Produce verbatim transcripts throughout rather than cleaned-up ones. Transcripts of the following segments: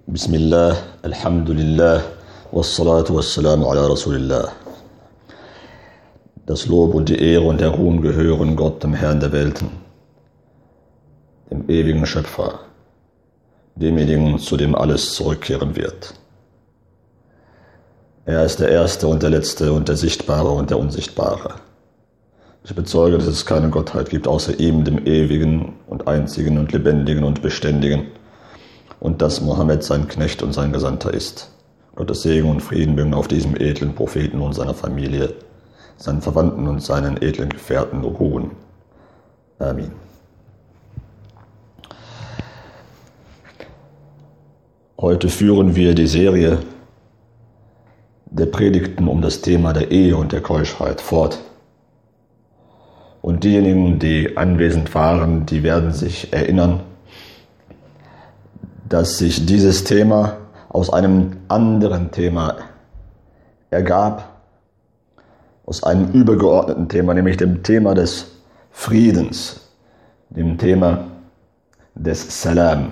Bismillah, Alhamdulillah, Wassalatu Wassalamu ala Rasulillah. Das Lob und die Ehre und der Ruhm gehören Gott, dem Herrn der Welten, dem ewigen Schöpfer, demjenigen, zu dem alles zurückkehren wird. Er ist der Erste und der Letzte und der Sichtbare und der Unsichtbare. Ich bezeuge, dass es keine Gottheit gibt außer ihm, dem Ewigen und Einzigen und Lebendigen und Beständigen, und dass Mohammed sein Knecht und sein Gesandter ist. Gottes Segen und Frieden mögen auf diesem edlen Propheten und seiner Familie, seinen Verwandten und seinen edlen Gefährten ruhen. Amin. Heute führen wir die Serie der Predigten um das Thema der Ehe und der Keuschheit fort. Und diejenigen, die anwesend waren, die werden sich erinnern, dass sich dieses Thema aus einem anderen Thema ergab, aus einem übergeordneten Thema, nämlich dem Thema des Friedens, dem Thema des Salam.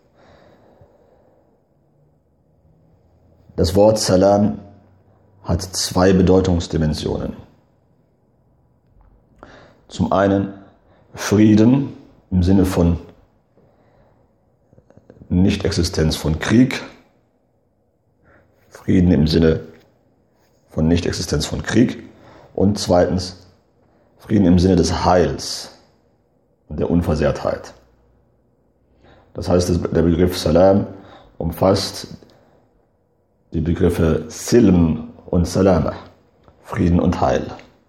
Das Wort Salam hat zwei Bedeutungsdimensionen. Zum einen Frieden im Sinne von Nicht-Existenz von Krieg, Frieden im Sinne von Nicht-Existenz von Krieg, und zweitens Frieden im Sinne des Heils und der Unversehrtheit. Das heißt, der Begriff Salam umfasst die Begriffe Silm und Salama, Frieden und Heil.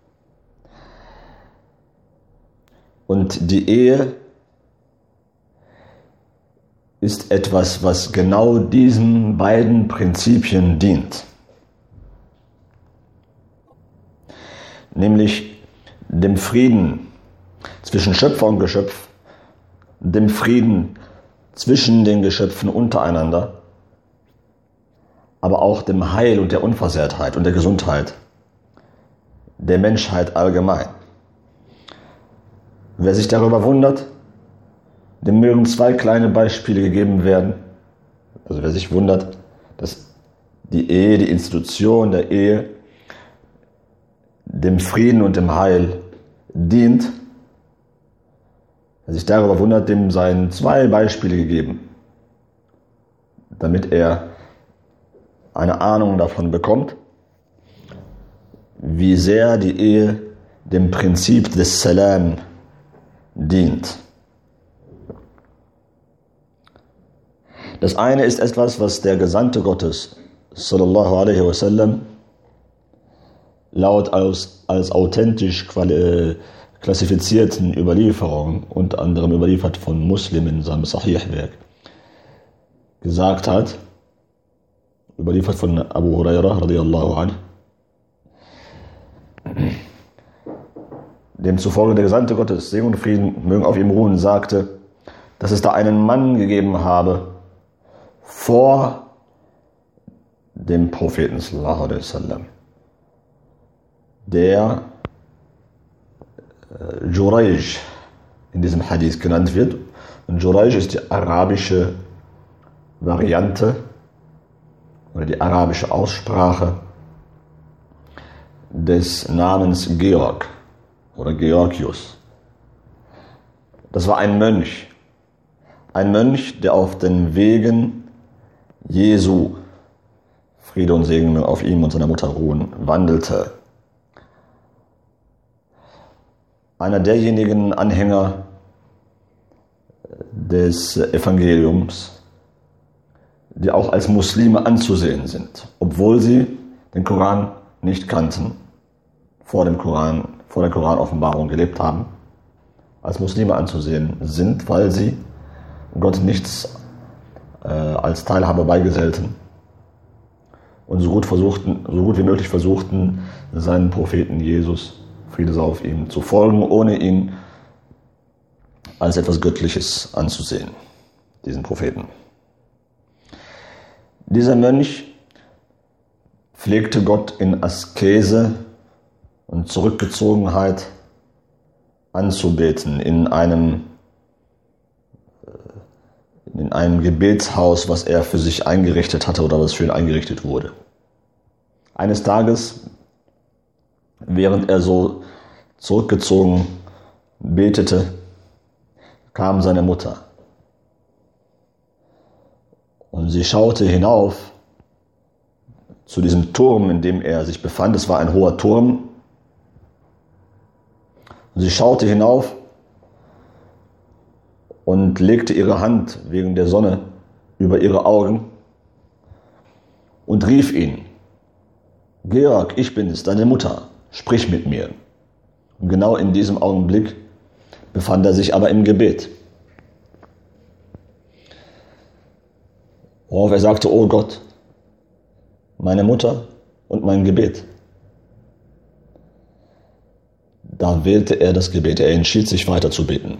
Und die Ehe ist etwas, was genau diesen beiden Prinzipien dient. Nämlich dem Frieden zwischen Schöpfer und Geschöpf, dem Frieden zwischen den Geschöpfen untereinander, aber auch dem Heil und der Unversehrtheit und der Gesundheit der Menschheit allgemein. Wer sich darüber wundert, dem mögen zwei kleine Beispiele gegeben werden. Also wer sich wundert, dass die Ehe, die Institution der Ehe dem Frieden und dem Heil dient, wer sich darüber wundert, dem seien zwei Beispiele gegeben, damit er eine Ahnung davon bekommt, wie sehr die Ehe dem Prinzip des Salam dient. Das eine ist etwas, was der Gesandte Gottes, sallallahu alaihi wasallam, laut als, als authentisch quali- klassifizierten Überlieferungen, unter anderem überliefert von Muslim in seinem Sahih-Werk, gesagt hat, überliefert von Abu Hurairah radiyallahu anhu, demzufolge der Gesandte Gottes, Segen und Frieden mögen auf ihm ruhen, sagte, dass es da einen Mann gegeben habe, vor dem Propheten sallallahu alaihi wasallam, der äh, Jurayj in diesem Hadith genannt wird. Und Jurayj ist die arabische Variante oder die arabische Aussprache des Namens Georg oder Georgius. Das war ein Mönch, ein Mönch, der auf den Wegen Jesu, Friede und Segen auf ihm und seiner Mutter ruhen, wandelte. Einer derjenigen Anhänger des Evangeliums, die auch als Muslime anzusehen sind, obwohl sie den Koran nicht kannten, vor dem Koran, vor der Koranoffenbarung gelebt haben, als Muslime anzusehen sind, weil sie Gott nichts äh, als Teilhabe beigesellten und so gut versuchten, so gut wie möglich versuchten, seinen Propheten Jesus, Friede sei auf ihm, zu folgen, ohne ihn als etwas Göttliches anzusehen, diesen Propheten. Dieser Mönch pflegte Gott in Askese und Zurückgezogenheit anzubeten, in einem in einem Gebetshaus, was er für sich eingerichtet hatte oder was für ihn eingerichtet wurde. Eines Tages, während er so zurückgezogen betete, kam seine Mutter. Und sie schaute hinauf zu diesem Turm, in dem er sich befand. Es war ein hoher Turm. Und sie schaute hinauf und legte ihre Hand wegen der Sonne über ihre Augen und rief ihn: Georg, ich bin es, deine Mutter, sprich mit mir. Und genau in diesem Augenblick befand er sich aber im Gebet. Worauf er sagte: Oh Gott, meine Mutter und mein Gebet. Da wählte er das Gebet, er entschied sich weiter zu beten.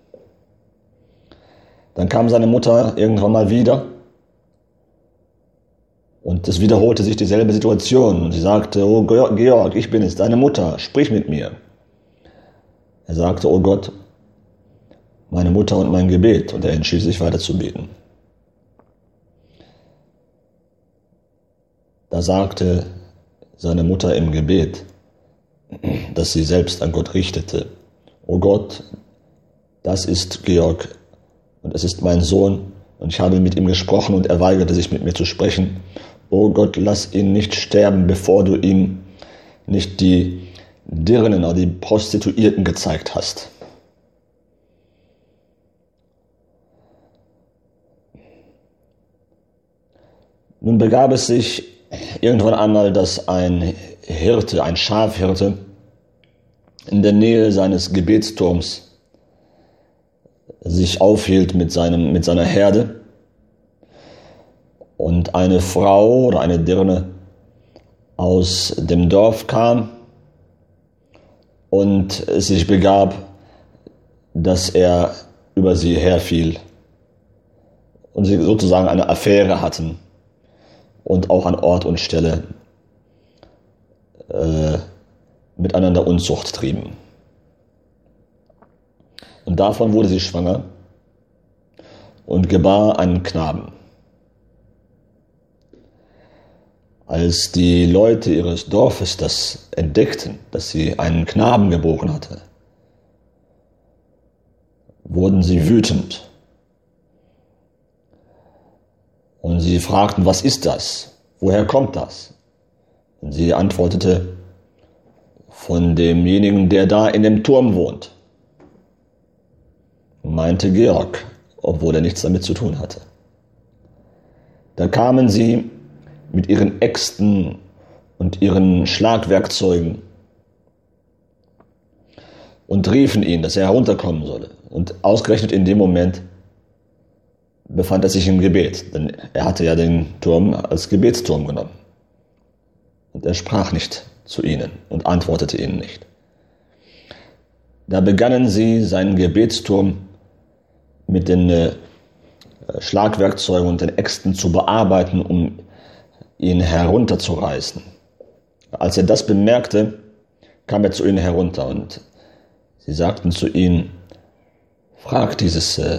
Dann kam seine Mutter irgendwann mal wieder und es wiederholte sich dieselbe Situation. Und sie sagte: Oh Georg, ich bin es, deine Mutter, sprich mit mir. Er sagte: Oh Gott, meine Mutter und mein Gebet. Und er entschied sich weiter zu beten. Da sagte seine Mutter im Gebet, das sie selbst an Gott richtete: Oh Gott, das ist Georg und es ist mein Sohn und ich habe mit ihm gesprochen und er weigerte sich mit mir zu sprechen. Oh Gott, lass ihn nicht sterben, bevor du ihm nicht die Dirnen oder die Prostituierten gezeigt hast. Nun begab es sich irgendwann einmal, dass ein Hirte, ein Schafhirte, in der Nähe seines Gebetsturms sich aufhielt mit, seinem, mit seiner Herde und eine Frau oder eine Dirne aus dem Dorf kam und es sich begab, dass er über sie herfiel und sie sozusagen eine Affäre hatten und auch an Ort und Stelle äh, miteinander Unzucht trieben. Und davon wurde sie schwanger und gebar einen Knaben. Als die Leute ihres Dorfes das entdeckten, dass sie einen Knaben geboren hatte, wurden sie wütend. Und sie fragten: Was ist das? Woher kommt das? Und sie antwortete: Von demjenigen, der da in dem Turm wohnt. Und meinte Georg, obwohl er nichts damit zu tun hatte. Da kamen sie mit ihren Äxten und ihren Schlagwerkzeugen und riefen ihn, dass er herunterkommen solle. Und ausgerechnet in dem Moment befand er sich im Gebet, denn er hatte ja den Turm als Gebetsturm genommen. Und er sprach nicht zu ihnen und antwortete ihnen nicht. Da begannen sie, seinen Gebetsturm mit den äh, Schlagwerkzeugen und den Äxten zu bearbeiten, um ihn herunterzureißen. Als er das bemerkte, kam er zu ihnen herunter und sie sagten zu ihm: Frag dieses, äh,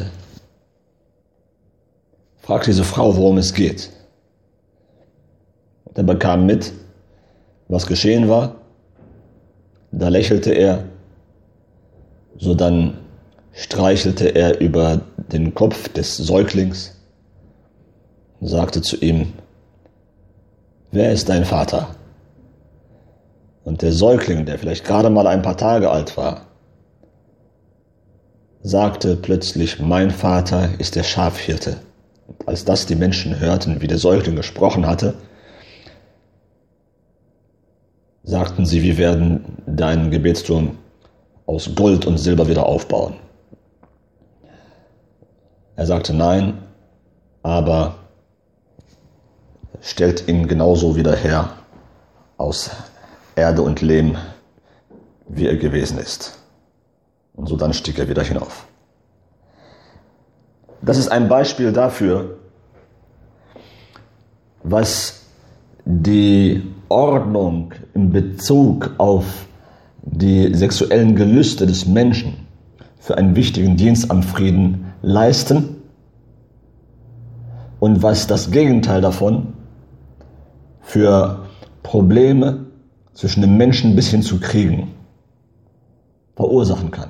frag diese Frau, worum es geht. Und er bekam mit, was geschehen war. Da lächelte er, sodann streichelte er über den Kopf des Säuglings und sagte zu ihm: Wer ist dein Vater? Und der Säugling, der vielleicht gerade mal ein paar Tage alt war, sagte plötzlich: Mein Vater ist der Schafhirte. Und als das die Menschen hörten, wie der Säugling gesprochen hatte, sagten sie: Wir werden deinen Gebetsturm aus Gold und Silber wieder aufbauen. Er sagte: Nein, aber stellt ihn genauso wieder her aus Erde und Lehm, wie er gewesen ist. Und so dann stieg er wieder hinauf. Das ist ein Beispiel dafür, was die Ordnung in Bezug auf die sexuellen Gelüste des Menschen für einen wichtigen Dienst am Frieden leisten und was das Gegenteil davon für Probleme zwischen den Menschen bis hin zu Kriegen verursachen kann.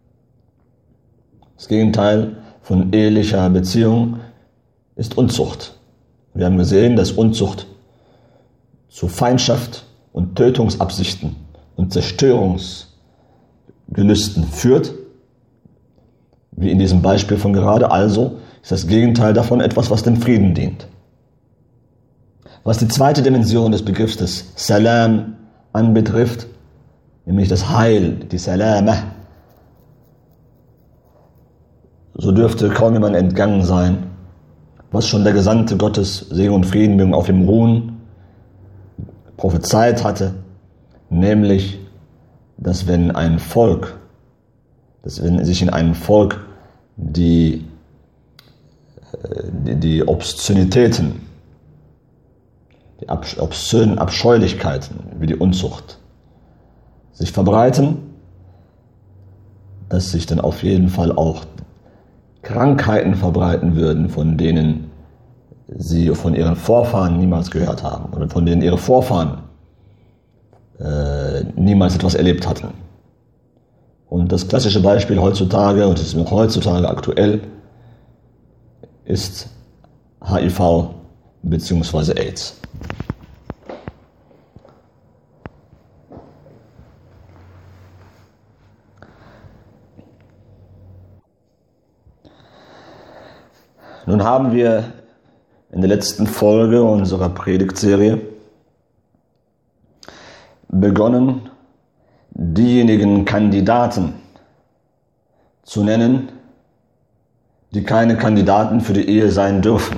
Das Gegenteil von ehelicher Beziehung ist Unzucht. Wir haben gesehen, dass Unzucht zu Feindschaft und Tötungsabsichten und Zerstörungsgelüsten führt, wie in diesem Beispiel von gerade. Also ist das Gegenteil davon etwas, was dem Frieden dient. Was die zweite Dimension des Begriffs des Salam anbetrifft, nämlich das Heil, die Salama, so dürfte kaum jemand entgangen sein, was schon der Gesandte Gottes, Segen und Frieden mögen auf ihm ruhen, prophezeit hatte, nämlich, dass wenn ein Volk, dass wenn sich in einem Volk die, die, die Obszönitäten, die obszönen Abscheulichkeiten wie die Unzucht sich verbreiten, dass sich dann auf jeden Fall auch Krankheiten verbreiten würden, von denen sie von ihren Vorfahren niemals gehört haben oder von denen ihre Vorfahren äh, niemals etwas erlebt hatten. Und das klassische Beispiel heutzutage, und es ist noch heutzutage aktuell, ist H I V bzw. AIDS. Nun haben wir in der letzten Folge unserer Predigtserie begonnen, diejenigen Kandidaten zu nennen, die keine Kandidaten für die Ehe sein dürfen.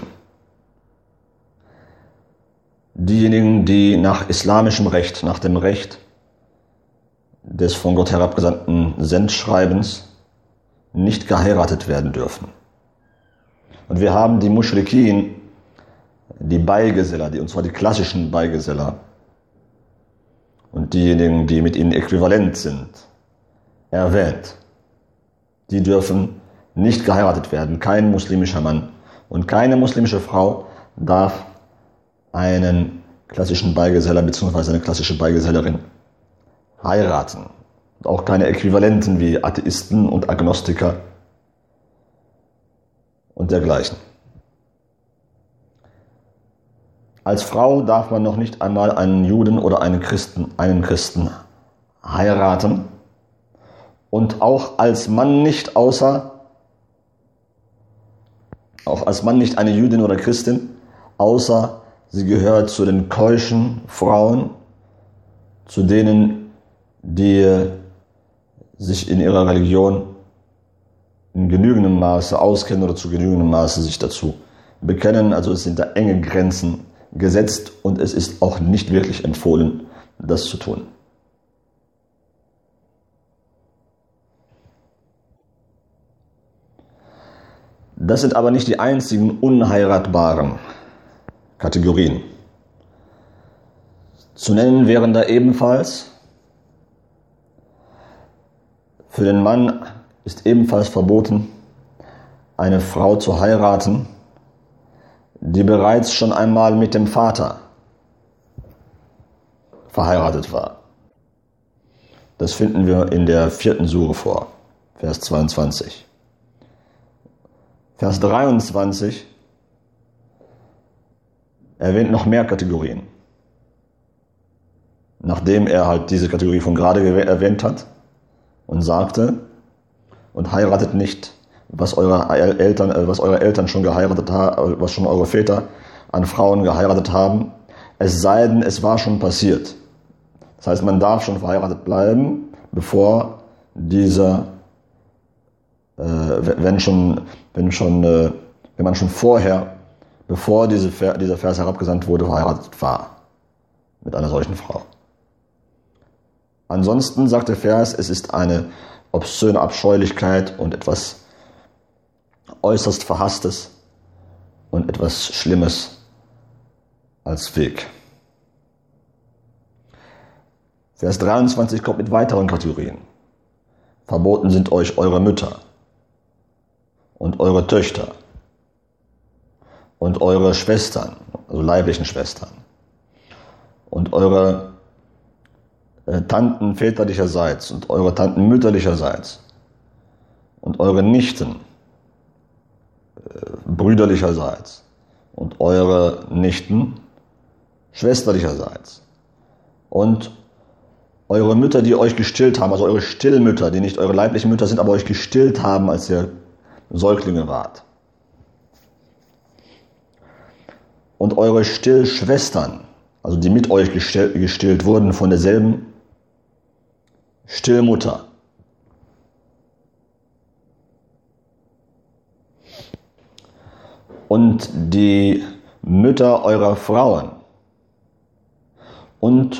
Diejenigen, die nach islamischem Recht, nach dem Recht des von Gott herabgesandten Sendschreibens nicht geheiratet werden dürfen. Und wir haben die Muschrikin, die Beigeseller, die, und zwar die klassischen Beigeseller und diejenigen, die mit ihnen äquivalent sind, erwähnt. Die dürfen nicht geheiratet werden. Kein muslimischer Mann und keine muslimische Frau darf einen klassischen Beigeseller bzw. eine klassische Beigesellerin heiraten. Und auch keine Äquivalenten wie Atheisten und Agnostiker und dergleichen. Als Frau darf man noch nicht einmal einen Juden oder einen Christen, einen Christen heiraten und auch als Mann nicht, außer auch als Mann nicht eine Jüdin oder Christin, außer sie gehört zu den keuschen Frauen, zu denen, die sich in ihrer Religion in genügendem Maße auskennen oder zu genügendem Maße sich dazu bekennen. Also es sind da enge Grenzen gesetzt und es ist auch nicht wirklich empfohlen, das zu tun. Das sind aber nicht die einzigen unheiratbaren Kategorien. Zu nennen wären da ebenfalls: Für den Mann ist ebenfalls verboten, eine Frau zu heiraten, die bereits schon einmal mit dem Vater verheiratet war. Das finden wir in der vierten Sure vor, Vers zweiundzwanzig. Vers dreiundzwanzig erwähnt noch mehr Kategorien. Nachdem er halt diese Kategorie von gerade erwähnt hat und sagte: Und heiratet nicht, was eure Eltern, was eure Eltern schon geheiratet haben, was schon eure Väter an Frauen geheiratet haben, es sei denn, es war schon passiert. Das heißt, man darf schon verheiratet bleiben, bevor dieser, äh, wenn schon, wenn schon, äh, wenn man schon vorher, bevor diese, dieser Vers herabgesandt wurde, verheiratet war mit einer solchen Frau. Ansonsten sagt der Vers, es ist eine obszöne Abscheulichkeit und etwas äußerst Verhasstes und etwas Schlimmes als Weg. Vers dreiundzwanzig kommt mit weiteren Kategorien. Verboten sind euch eure Mütter und eure Töchter und eure Schwestern, also leiblichen Schwestern, und eure äh, Tanten väterlicherseits und eure Tanten mütterlicherseits und eure Nichten äh, brüderlicherseits und eure Nichten schwesterlicherseits und eure Mütter, die euch gestillt haben, also eure Stillmütter, die nicht eure leiblichen Mütter sind, aber euch gestillt haben, als ihr Säuglinge wart. Und eure Stillschwestern, also die mit euch gestillt, gestillt wurden von derselben Stillmutter. Und die Mütter eurer Frauen und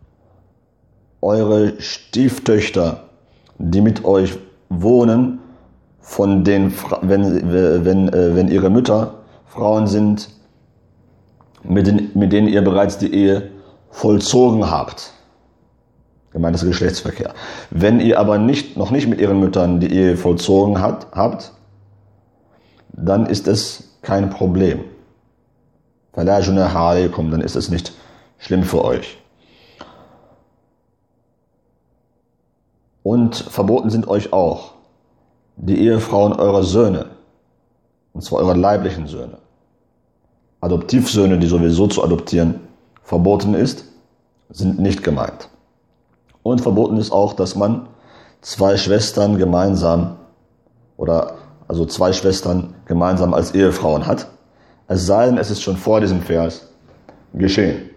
eure Stieftöchter, die mit euch wohnen, von den, wenn, wenn, wenn ihre Mütter Frauen sind, mit, den, mit denen ihr bereits die Ehe vollzogen habt. Gemeint ist Geschlechtsverkehr. Wenn ihr aber nicht, noch nicht mit ihren Müttern die Ehe vollzogen hat, habt, dann ist es kein Problem. Dann ist es nicht schlimm für euch. Und verboten sind euch auch die Ehefrauen eurer Söhne, und zwar eurer leiblichen Söhne. Adoptivsöhne, die sowieso zu adoptieren verboten ist, sind nicht gemeint. Und verboten ist auch, dass man zwei Schwestern gemeinsam oder also zwei Schwestern gemeinsam als Ehefrauen hat, es sei denn, es ist schon vor diesem Vers geschehen.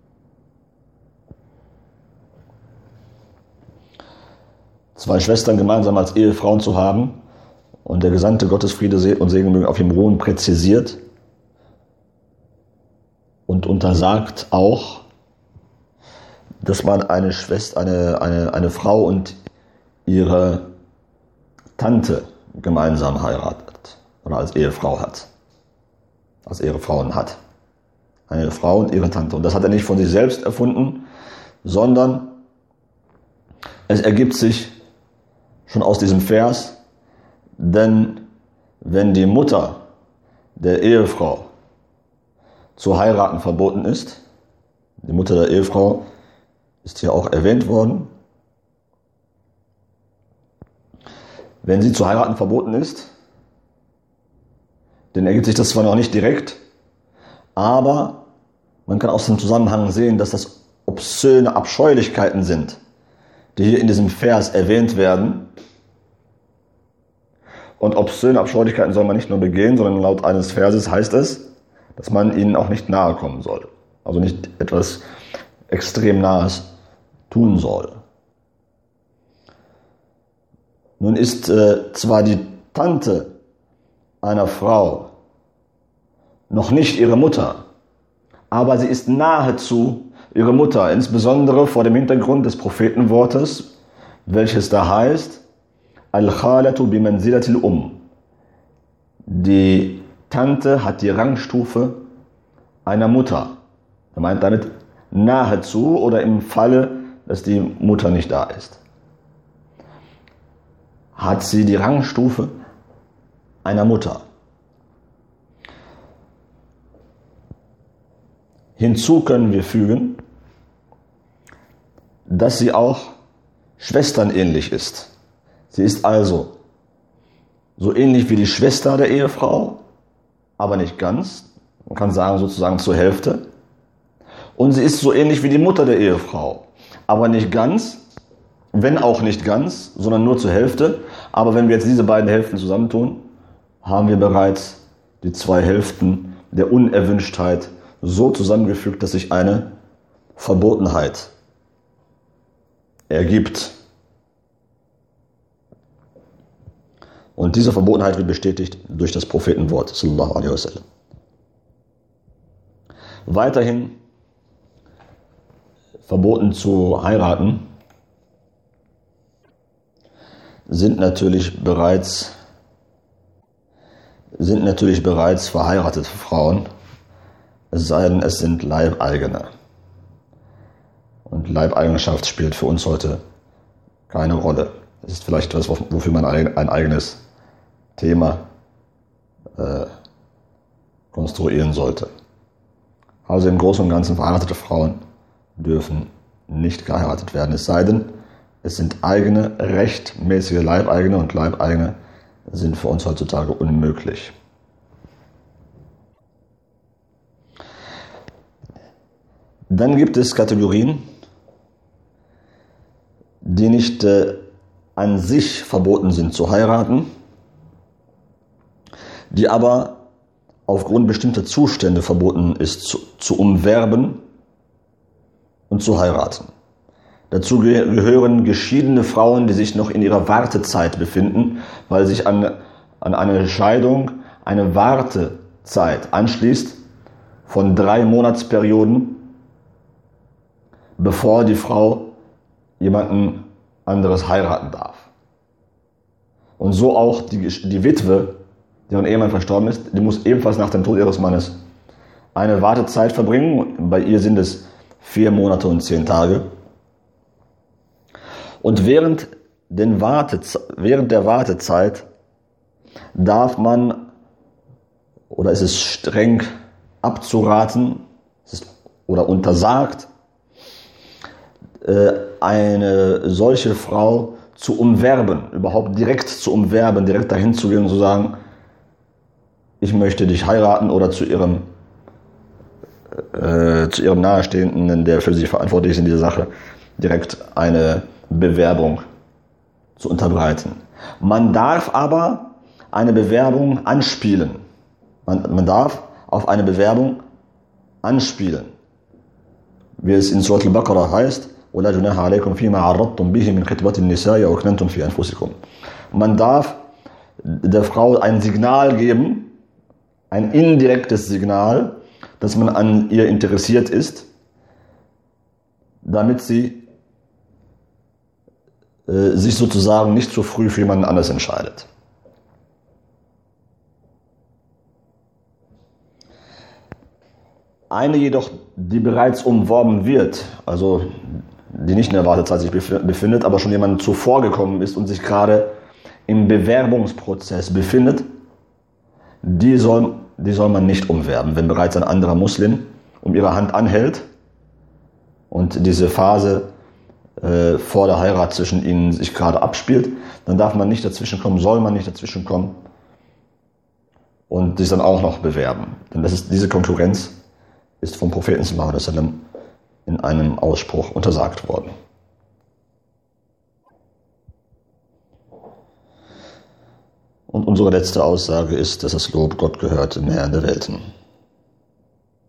Zwei Schwestern gemeinsam als Ehefrauen zu haben, und der Gesandte Gottes, Friede und Segen mögen auf ihm ruhen, präzisiert und untersagt auch, dass man eine Schwester, eine, eine, eine Frau und ihre Tante gemeinsam heiratet oder als Ehefrau hat, als Ehefrauen hat. Eine Frau und ihre Tante. Und das hat er nicht von sich selbst erfunden, sondern es ergibt sich schon aus diesem Vers, denn wenn die Mutter der Ehefrau zu heiraten verboten ist, die Mutter der Ehefrau ist hier auch erwähnt worden, wenn sie zu heiraten verboten ist, dann ergibt sich das zwar noch nicht direkt, aber man kann aus dem Zusammenhang sehen, dass das obszöne Abscheulichkeiten sind, die hier in diesem Vers erwähnt werden. Und obszöne Abscheulichkeiten soll man nicht nur begehen, sondern laut eines Verses heißt es, dass man ihnen auch nicht nahe kommen soll. Also nicht etwas extrem Nahes tun soll. Nun ist äh, zwar die Tante einer Frau noch nicht ihre Mutter, aber sie ist nahezu ihre Mutter, insbesondere vor dem Hintergrund des Prophetenwortes, welches da heißt, Al-Khalatu bimanzilatil Um. Die Tante hat die Rangstufe einer Mutter. Er meint damit nahezu oder im Falle, dass die Mutter nicht da ist. Hat sie die Rangstufe einer Mutter. Hinzu können wir fügen, dass sie auch schwesternähnlich ist. Sie ist also so ähnlich wie die Schwester der Ehefrau, aber nicht ganz. Man kann sagen sozusagen zur Hälfte. Und sie ist so ähnlich wie die Mutter der Ehefrau, aber nicht ganz, wenn auch nicht ganz, sondern nur zur Hälfte. Aber wenn wir jetzt diese beiden Hälften zusammentun, haben wir bereits die zwei Hälften der Unerwünschtheit so zusammengefügt, dass sich eine Verbotenheit ergibt. Und diese Verbotenheit wird bestätigt durch das Prophetenwort, sallallahu alaihi wasallam. Weiterhin verboten zu heiraten sind natürlich bereits sind natürlich bereits verheiratete Frauen, es sei denn, es sind Leibeigene. Und Leibeigenschaft spielt für uns heute keine Rolle. Das ist vielleicht etwas, wofür man ein eigenes Thema äh, konstruieren sollte. Also im Großen und Ganzen verheiratete Frauen dürfen nicht geheiratet werden, es sei denn, es sind eigene, rechtmäßige Leibeigene, und Leibeigene sind für uns heutzutage unmöglich. Dann gibt es Kategorien, die nicht äh, an sich verboten sind zu heiraten, die aber aufgrund bestimmter Zustände verboten ist zu, zu umwerben und zu heiraten. Dazu gehören geschiedene Frauen, die sich noch in ihrer Wartezeit befinden, weil sich an, an eine Scheidung eine Wartezeit anschließt von drei Monatsperioden, bevor die Frau jemanden anderes heiraten darf. Und so auch die, die Witwe, deren Ehemann verstorben ist, die muss ebenfalls nach dem Tod ihres Mannes eine Wartezeit verbringen. Bei ihr sind es vier Monate und zehn Tage. Und während, den Warteze- während der Wartezeit darf man, oder ist es streng abzuraten, es ist, oder untersagt, eine solche Frau zu umwerben, überhaupt direkt zu umwerben, direkt dahin zu gehen und zu sagen, ich möchte dich heiraten, oder zu ihrem, äh, zu ihrem Nahestehenden, der für sie verantwortlich ist in dieser Sache, direkt eine Bewerbung zu unterbreiten. Man darf aber eine Bewerbung anspielen. Man, man darf auf eine Bewerbung anspielen. Wie es in Surat al-Baqarah heißt, وَلَا جُنَاحَ عَلَيْكُمْ فِيمَا عَرَّضْتُمْ بِهِ مِنْ خِطْبَةِ النِّسَاءِ أَوْ أَكْنَنْتُمْ فِي أَنفُسِكُمْ. Man darf der Frau ein Signal geben, ein indirektes Signal, dass man an ihr interessiert ist, damit sie äh, sich sozusagen nicht so früh für jemanden anders entscheidet. Eine jedoch, die bereits umworben wird, also die nicht in der Wartezeit sich befindet, aber schon jemand zuvor gekommen ist und sich gerade im Bewerbungsprozess befindet, die soll, die soll man nicht umwerben. Wenn bereits ein anderer Muslim um ihre Hand anhält und diese Phase äh, vor der Heirat zwischen ihnen sich gerade abspielt, dann darf man nicht dazwischenkommen, soll man nicht dazwischenkommen und sich dann auch noch bewerben. Denn das ist, diese Konkurrenz ist vom Propheten sallallahu alaihi wasallam in einem Ausspruch untersagt worden. Und unsere letzte Aussage ist, dass das Lob Gott gehört, im Herrn der Welten.